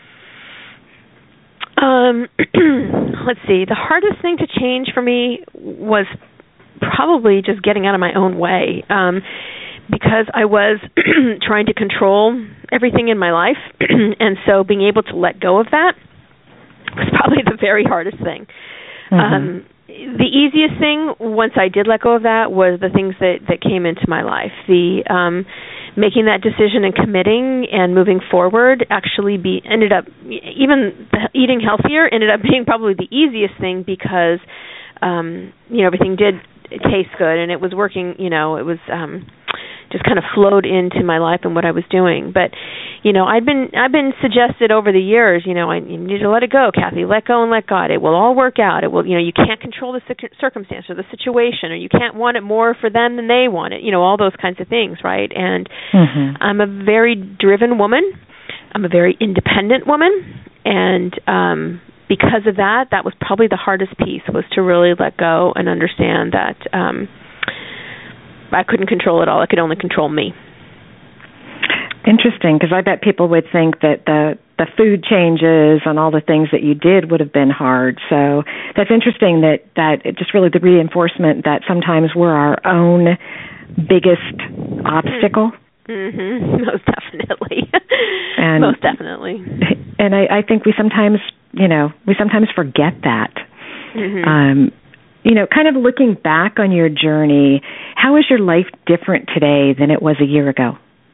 Um, let's see. The hardest thing to change for me was probably just getting out of my own way. Um because I was trying to control everything in my life, and so being able to let go of that was probably the very hardest thing. Mm-hmm. Um, the easiest thing, once I did let go of that, was the things that, that came into my life. The um, making that decision and committing and moving forward actually be ended up, even eating healthier ended up being probably the easiest thing because, um, you know, everything did taste good and it was working, you know, it was... Um, just kind of flowed into my life and what I was doing. But, you know, I've been I've been suggested over the years, you know, I you need to let it go, Kathy. Let go and let God. It will all work out. It will, you know, you can't control the circumstance or the situation, or you can't want it more for them than they want it. You know, all those kinds of things, right? And mm-hmm. I'm a very driven woman. I'm a very independent woman. And um, because of that, that was probably the hardest piece, was to really let go and understand that um I couldn't control it all. I could only control me. Interesting, because I bet people would think that the the food changes and all the things that you did would have been hard. So that's interesting that, that it just really the reinforcement that sometimes we're our own biggest obstacle. Mm-hmm. Most definitely. And, Most definitely. And I, I think we sometimes you know, we sometimes forget that. Mm-hmm. Um, you know, kind of looking back on your journey, how is your life different today than it was a year ago?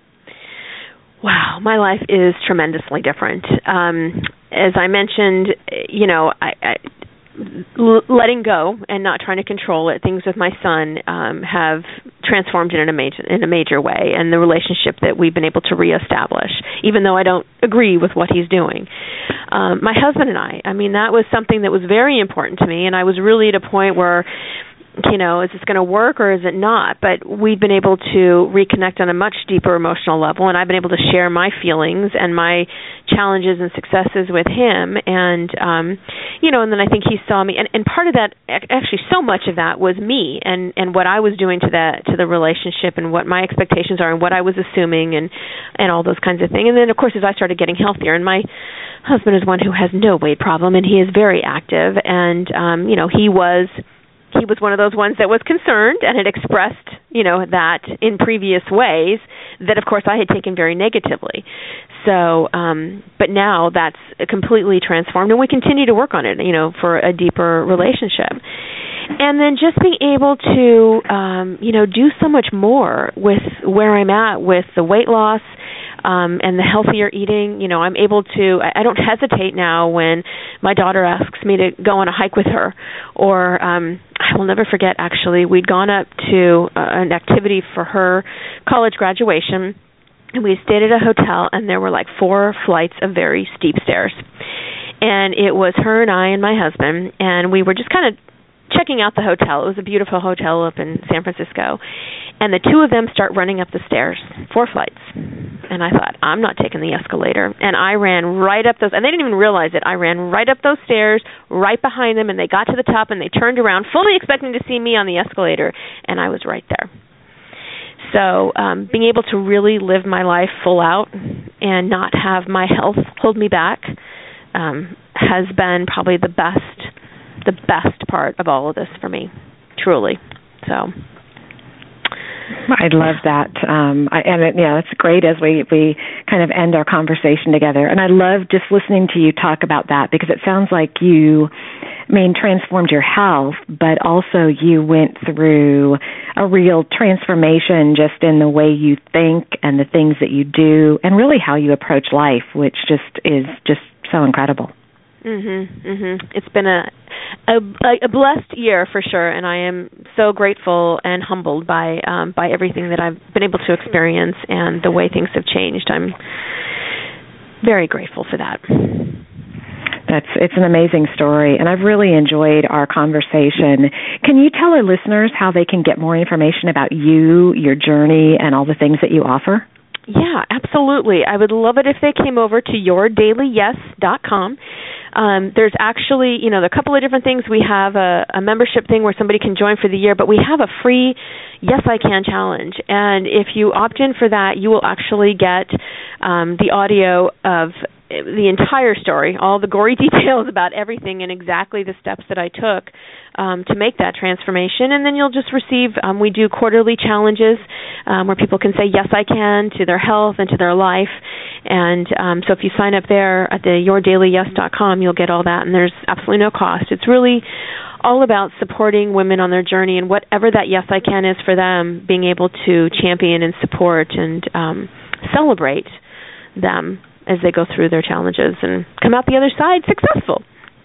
Wow, my life is tremendously different. Um, as I mentioned, you know, I, I, l- letting go and not trying to control it, things with my son um, have transformed in a major in a major way, and the relationship that we've been able to reestablish, even though I don't agree with what he's doing. Um, my husband and I, I mean, that was something that was very important to me, and I was really at a point where, you know, is this going to work or is it not? But we've been able to reconnect on a much deeper emotional level, and I've been able to share my feelings and my challenges and successes with him. And, um, you know, and then I think he saw me. And, and part of that, actually so much of that was me and, and what I was doing to that, to the relationship and what my expectations are and what I was assuming and, and all those kinds of things. And then, of course, as I started getting healthier, and my husband is one who has no weight problem, and he is very active. And, um, you know, he was... He was one of those ones that was concerned and had expressed, you know, that in previous ways that, of course, I had taken very negatively. So, um, but now that's completely transformed, and we continue to work on it, you know, for a deeper relationship. And then just being able to, um, you know, do so much more with where I'm at with the weight loss, Um, and the healthier eating. You know, I'm able to, I, I don't hesitate now when my daughter asks me to go on a hike with her, or um, I will never forget, actually, we'd gone up to uh, an activity for her college graduation, and we stayed at a hotel, and there were like four flights of very steep stairs. And it was her and I and my husband, and we were just kind of checking out the hotel. It was a beautiful hotel up in San Francisco. And the two of them start running up the stairs, four flights. And I thought, I'm not taking the escalator. And I ran right up those, and they didn't even realize it. I ran right up those stairs, right behind them, and they got to the top, and they turned around, fully expecting to see me on the escalator, and I was right there. So um, being able to really live my life full out and not have my health hold me back um, has been probably the best, the best part of all of this for me, truly. So... I love that. Um, I, and it, yeah, it's great as we, we kind of end our conversation together. And I love just listening to you talk about that, because it sounds like you, I mean, transformed your health, but also you went through a real transformation just in the way you think and the things that you do and really how you approach life, which just is just so incredible. Mhm, mhm. It's been a, a a blessed year for sure, and I am so grateful and humbled by um, by everything that I've been able to experience and the way things have changed. I'm very grateful for that. That's it's an amazing story, and I've really enjoyed our conversation. Can you tell our listeners how they can get more information about you, your journey, and all the things that you offer? Yeah, absolutely. I would love it if they came over to your daily yes dot com. Um, there's actually, you know, a couple of different things. We have a, a membership thing where somebody can join for the year, but we have a free Yes I Can challenge. And if you opt in for that, you will actually get um, the audio of the entire story, all the gory details about everything and exactly the steps that I took um, to make that transformation. And then you'll just receive, um, we do quarterly challenges um, where people can say yes I can to their health and to their life. And um, so if you sign up there at the your daily yes dot com, you'll get all that, and there's absolutely no cost. It's really all about supporting women on their journey, and whatever that yes I can is for them, being able to champion and support and um, celebrate them as they go through their challenges and come out the other side successful.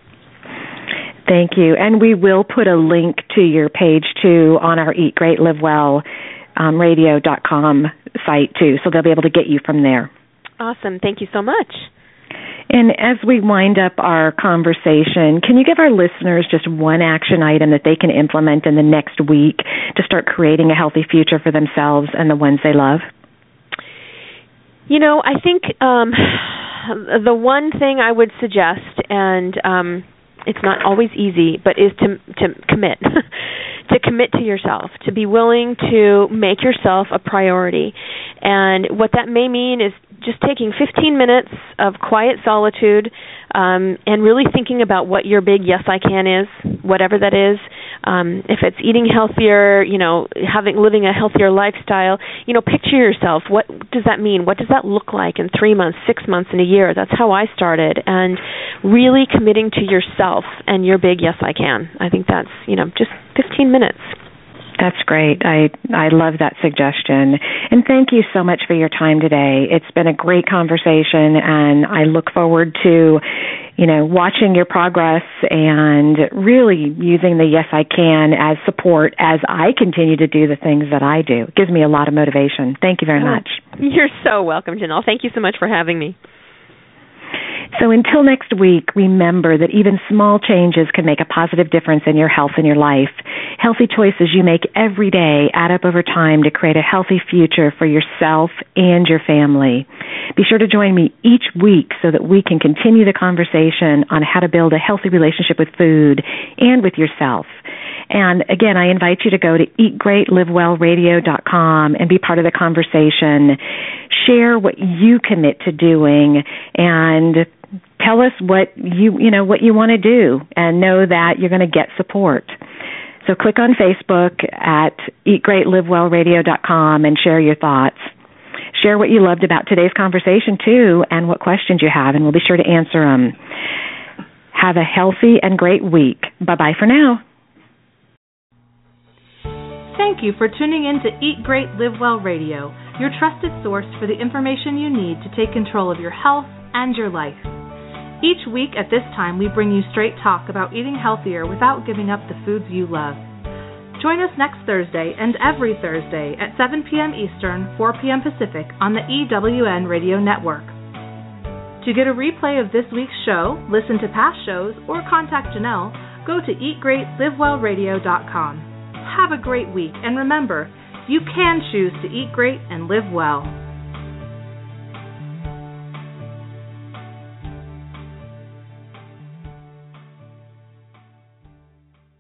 Thank you. And we will put a link to your page, too, on our Eat Great, Live Well um, radio dot com site, too, so they'll be able to get you from there. Awesome. Thank you so much. And as we wind up our conversation, can you give our listeners just one action item that they can implement in the next week to start creating a healthy future for themselves and the ones they love? You know, I think um, the one thing I would suggest, and um, it's not always easy, but is to to commit, to commit to yourself, to be willing to make yourself a priority. And what that may mean is just taking fifteen minutes of quiet solitude um, and really thinking about what your big yes I can is, whatever that is. Um, if it's eating healthier, you know, having living a healthier lifestyle, you know, picture yourself. What does that mean? What does that look like in three months, six months, in a year? That's how I started. And really committing to yourself and your big yes, I can. I think that's, you know, just fifteen minutes. That's great. I I love that suggestion. And thank you so much for your time today. It's been a great conversation, and I look forward to, you know, watching your progress and really using the Yes I Can as support as I continue to do the things that I do. It gives me a lot of motivation. Thank you very much. You're so welcome, Janelle. Thank you so much for having me. So until next week, remember that even small changes can make a positive difference in your health and your life. Healthy choices you make every day add up over time to create a healthy future for yourself and your family. Be sure to join me each week so that we can continue the conversation on how to build a healthy relationship with food and with yourself. And again, I invite you to go to eat great live well radio dot com and be part of the conversation. Share what you commit to doing and tell us what you, you know, what you want to do, and know that you're going to get support. So click on Facebook at eat great live well radio dot com and share your thoughts. Share what you loved about today's conversation, too, and what questions you have, and we'll be sure to answer them. Have a healthy and great week. Bye-bye for now. Thank you for tuning in to Eat Great, Live Well Radio, your trusted source for the information you need to take control of your health and your life. Each week at this time, we bring you straight talk about eating healthier without giving up the foods you love. Join us next Thursday and every Thursday at seven p.m. Eastern, four p.m. Pacific on the E W N Radio Network. To get a replay of this week's show, listen to past shows, or contact Janelle, go to eat great live well radio dot com. Have a great week, and remember, you can choose to eat great and live well.